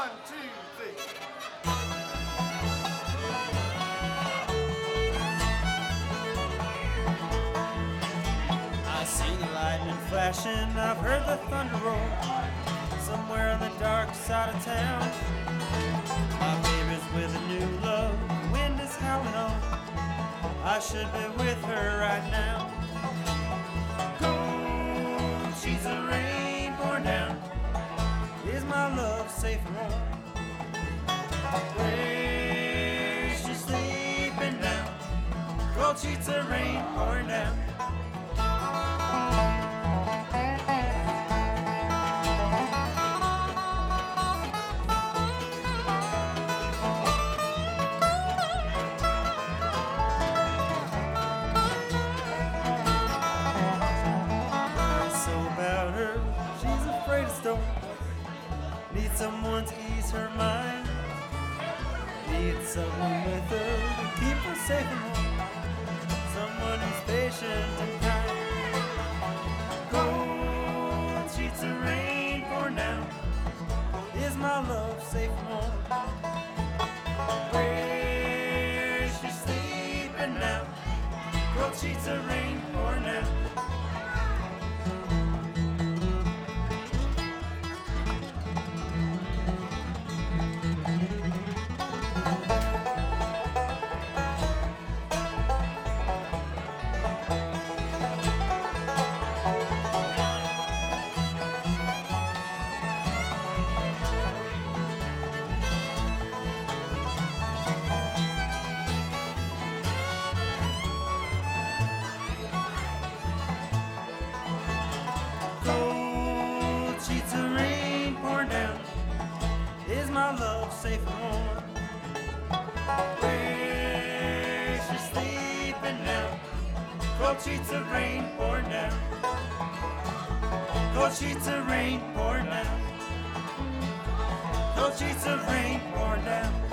1, 2, 3. I see the lightning flashing, I've heard the thunder roll somewhere on the dark side of town. My baby's with a new love, the wind is howling on. I should be with her right now. Cold sheets of rain pouring down. Is my love safe and warm? Where's she sleeping now? Cold sheets of rain pouring down. Need someone to ease her mind. Need someone with her to keep her safe and warm. Someone who's patient and kind. Cold sheets of rain pouring down. Is my love safe and warm? Where's she sleeping now? Cold sheets of rain pouring down. Sheets of rain pouring down. Is my love safe and warm? Where's she sleeping now? Cold sheets of rain pouring down. Cold sheets of rain pouring down. Cold sheets of rain pouring down.